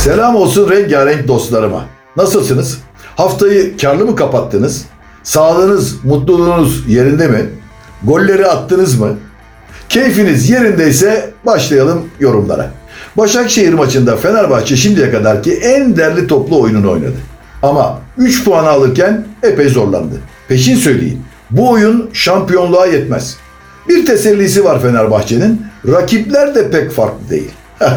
Selam olsun rengarenk dostlarıma. Nasılsınız? Haftayı karlı mı kapattınız? Sağlığınız, mutluluğunuz yerinde mi? Golleri attınız mı? Keyfiniz yerindeyse başlayalım yorumlara. Başakşehir maçında Fenerbahçe şimdiye kadarki en derli toplu oyununu oynadı. Ama 3 puanı alırken epey zorlandı. Peşin söyleyeyim, bu oyun şampiyonluğa yetmez. Bir tesellisi var Fenerbahçe'nin, rakipler de pek farklı değil.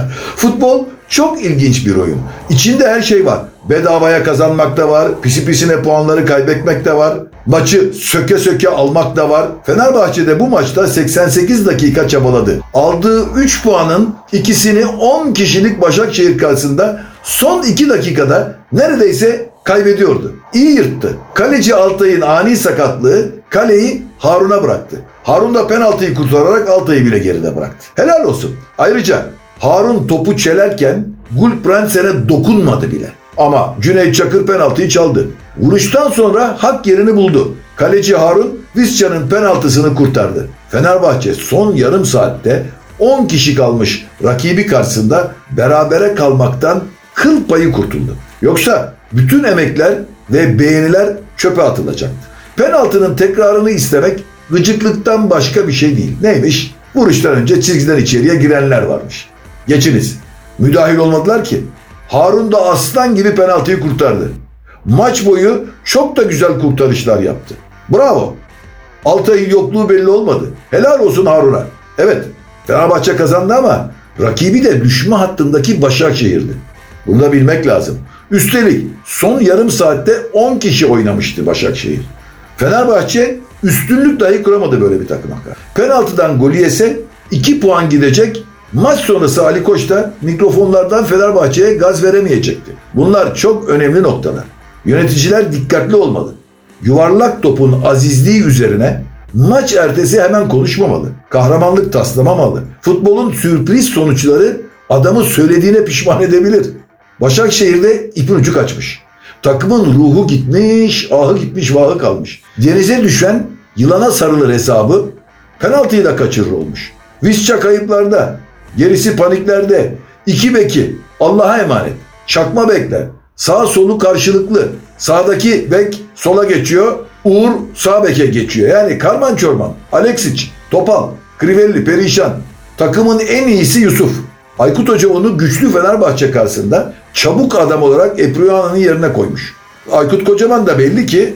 Futbol çok ilginç bir oyun. İçinde her şey var. Bedavaya kazanmak da var, pisi pisine puanları kaybetmek de var, maçı söke söke almak da var. Fenerbahçe de bu maçta 88 dakika çabaladı. Aldığı 3 puanın ikisini 10 kişilik Başakşehir karşısında son 2 dakikada neredeyse kaybediyordu. İyi yırttı. Kaleci Altay'ın ani sakatlığı kaleyi Harun'a bıraktı. Harun da penaltıyı kurtararak Altay'ı bile geride bıraktı. Helal olsun. Ayrıca Harun topu çelerken Gulbrandsen'e dokunmadı bile. Ama Cüneyt Çakır penaltıyı çaldı. Vuruştan sonra hak yerini buldu. Kaleci Harun Visca'nın penaltısını kurtardı. Fenerbahçe son yarım saatte 10 kişi kalmış rakibi karşısında berabere kalmaktan kıl payı kurtuldu. Yoksa bütün emekler ve beğeniler çöpe atılacaktı. Penaltının tekrarını istemek gıcıklıktan başka bir şey değil. Neymiş? Vuruştan önce çizgiden içeriye girenler varmış. Geçiniz. Müdahil olmadılar ki. Harun da aslan gibi penaltıyı kurtardı. Maç boyu çok da güzel kurtarışlar yaptı. Bravo. Altay'ın yokluğu belli olmadı. Helal olsun Harun'a. Evet, Fenerbahçe kazandı ama rakibi de düşme hattındaki Başakşehir'di. Bunu da bilmek lazım. Üstelik son yarım saatte 10 kişi oynamıştı Başakşehir. Fenerbahçe üstünlük dahi kuramadı böyle bir takıma. Penaltıdan golü yese 2 puan gidecek. Maç sonrası Ali Koç da mikrofonlardan Fenerbahçe'ye gaz veremeyecekti. Bunlar çok önemli noktalar. Yöneticiler dikkatli olmalı. Yuvarlak topun azizliği üzerine maç ertesi hemen konuşmamalı. Kahramanlık taslamamalı. Futbolun sürpriz sonuçları adamı söylediğine pişman edebilir. Başakşehir'de ipin ucu kaçmış. Takımın ruhu gitmiş, ahı gitmiş, vahı kalmış. Denize düşen yılana sarılır hesabı penaltıyı da kaçırır olmuş. Visca kayıplarda, gerisi paniklerde. 2 beki Allah'a emanet. Çakma bekler. Sağ solu karşılıklı. Sağdaki bek sola geçiyor. Uğur sağ beke geçiyor. Yani karman çorman. Aleksic, Topal, Crivelli, perişan. Takımın en iyisi Yusuf. Aykut Hoca onu güçlü Fenerbahçe karşısında çabuk adam olarak Epruyano'nun yerine koymuş. Aykut Kocaman da belli ki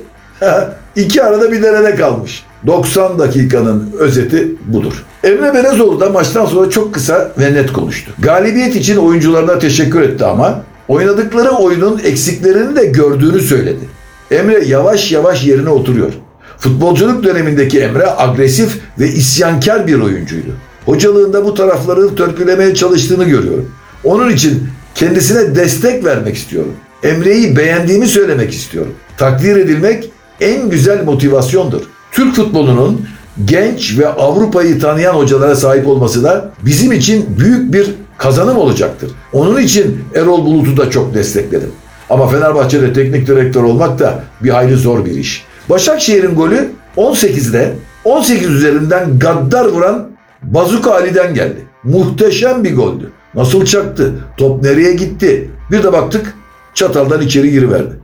2 arada bir derede kalmış. 90 dakikanın özeti budur. Emre Belezoğlu da maçtan sonra çok kısa ve net konuştu. Galibiyet için oyuncularına teşekkür etti ama oynadıkları oyunun eksiklerini de gördüğünü söyledi. Emre yavaş yavaş yerine oturuyor. Futbolculuk dönemindeki Emre agresif ve isyankar bir oyuncuydu. Hocalığında bu tarafları törpülemeye çalıştığını görüyorum. Onun için kendisine destek vermek istiyorum. Emre'yi beğendiğimi söylemek istiyorum. Takdir edilmek en güzel motivasyondur. Türk futbolunun genç ve Avrupa'yı tanıyan hocalara sahip olması da bizim için büyük bir kazanım olacaktır. Onun için Erol Bulut'u da çok destekledim. Ama Fenerbahçe'de teknik direktör olmak da bir hayli zor bir iş. Başakşehir'in golü 18'de 18 üzerinden gaddar vuran Bazuka Ali'den geldi. Muhteşem bir goldü. Nasıl çaktı? Top nereye gitti? Bir de baktık çataldan içeri giriverdi.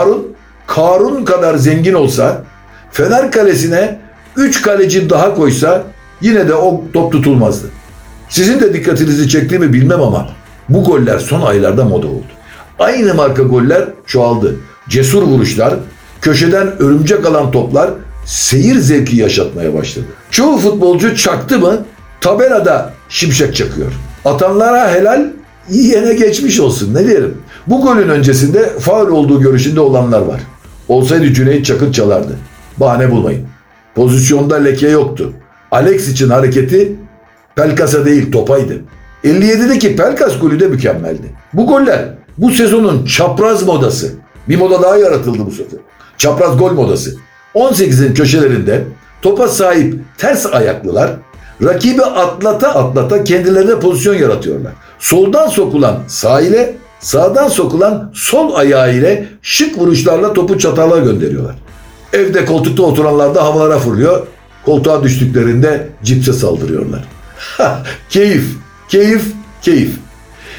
Karun kadar zengin olsa, Fener kalesine 3 kaleci daha koysa yine de o top tutulmazdı. Sizin de dikkatinizi çekti mi bilmem ama bu goller son aylarda moda oldu. Aynı marka goller çoğaldı. Cesur vuruşlar, köşeden örümcek alan toplar seyir zevki yaşatmaya başladı. Çoğu futbolcu çaktı mı tabelada şimşek çakıyor. Atanlara helal, yiyene geçmiş olsun, ne diyelim. Bu golün öncesinde faul olduğu görüşünde olanlar var. Olsaydı Cüneyt Çakır çalardı. Bahane bulmayın. Pozisyonda leke yoktu. Alexic'in hareketi Pelkas'a değil topaydı. 57'deki Pelkas golü de mükemmeldi. Bu goller bu sezonun çapraz modası. Bir moda daha yaratıldı bu sefer. Çapraz gol modası. 18'in köşelerinde topa sahip ters ayaklılar rakibi atlata kendilerine pozisyon yaratıyorlar. Soldan sokulan sağ ile, sağdan sokulan sol ayağı ile şık vuruşlarla topu çatala gönderiyorlar. Evde koltukta oturanlar da havalara fırlıyor. Koltuğa düştüklerinde cipse saldırıyorlar. Keyif, keyif, keyif.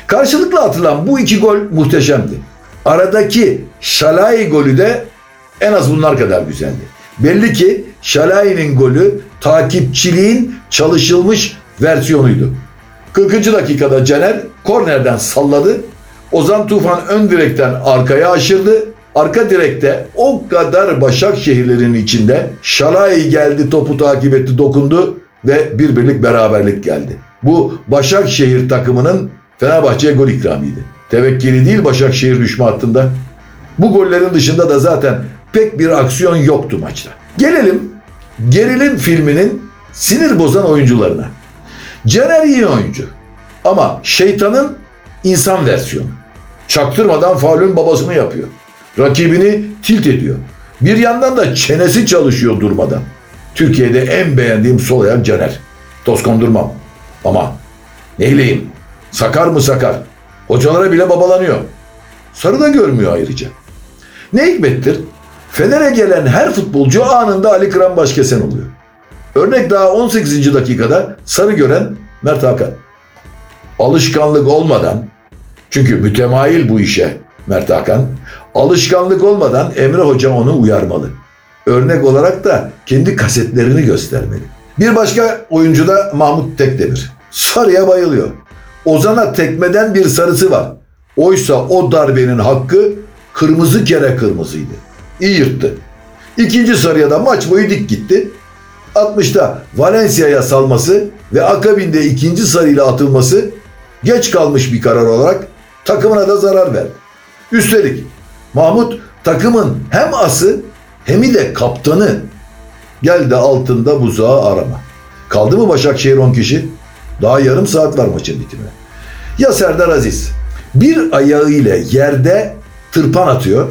Karşılıklı atılan bu iki gol muhteşemdi. Aradaki Şalai golü de en az bunlar kadar güzeldi. Belli ki Şalai'nin golü takipçiliğin çalışılmış versiyonuydu. 40. dakikada Caner kornerden salladı. Ozan Tufan ön direkten arkaya aşırdı. Arka direkte o kadar Başakşehirlerin içinde Şalai geldi, topu takip etti, dokundu ve bir birlik beraberlik geldi. Bu Başakşehir takımının Fenerbahçe'ye gol ikramıydı. Tevekkili değil Başakşehir düşme hattında. Bu gollerin dışında da zaten pek bir aksiyon yoktu maçta. Gelelim gerilim filminin sinir bozan oyuncularına. Caner iyi oyuncu ama şeytanın insan versiyonu. Çaktırmadan faulün babasını yapıyor. Rakibini tilt ediyor. Bir yandan da çenesi çalışıyor durmadan. Türkiye'de en beğendiğim sol ayak Caner. Toz kondurmam. Ama neyleyim? Sakar mı sakar? Hocalara bile babalanıyor. Sarı da görmüyor ayrıca. Ne hikmettir? Fener'e gelen her futbolcu anında Ali Kıran Başkesen oluyor. Örnek daha 18. dakikada sarı gören Mert Hakan. Alışkanlık olmadan, çünkü mütemayil bu işe Mert Hakan, alışkanlık olmadan Emre Hoca onu uyarmalı. Örnek olarak da kendi kasetlerini göstermeli. Bir başka oyuncu da Mahmut Tekdemir. Sarıya bayılıyor. Ozan'a tekmeden bir sarısı var. Oysa o darbenin hakkı kırmızı kere kırmızıydı. İyi yırttı. İkinci sarıya da maç boyu dik gitti. 60'ta Valencia'ya salması ve akabinde ikinci sarıyla atılması geç kalmış bir karar olarak takımına da zarar verdi. Üstelik Mahmut takımın hem ası hem de kaptanı. Gel de altında buzağı arama. Kaldı mı Başakşehir 10 kişi? Daha yarım saat var maçın bitimine. Ya Serdar Aziz bir ayağıyla yerde tırpan atıyor.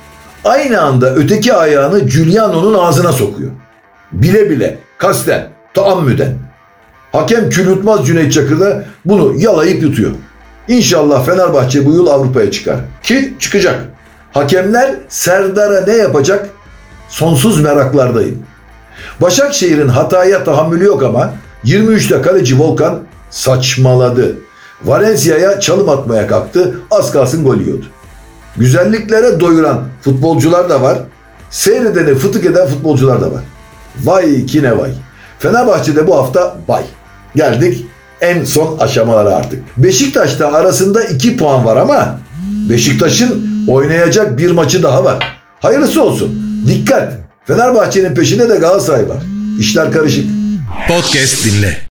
Aynı anda öteki ayağını Giuliano'nun ağzına sokuyor. Bile bile, kasten, taammüden. Hakem kül yutmaz Cüneyt Çakır da bunu yalayıp yutuyor. İnşallah Fenerbahçe bu yıl Avrupa'ya çıkar. Ki çıkacak. Hakemler Serdar'a ne yapacak? Sonsuz meraklardayım. Başakşehir'in hataya tahammülü yok ama 23'te kaleci Volkan saçmaladı. Valencia'ya çalım atmaya kalktı. Az kalsın gol yiyordu. Güzelliklere doyuran futbolcular da var. Seyredeni fıtık eden futbolcular da var. Vay ki ne vay. Fenerbahçe'de bu hafta bay. Geldik en son aşamalara artık. Beşiktaş'ta arasında 2 puan var ama Beşiktaş'ın oynayacak bir maçı daha var. Hayırlısı olsun. Dikkat. Fenerbahçe'nin peşinde de Galatasaray var. İşler karışık. Podcast dinle.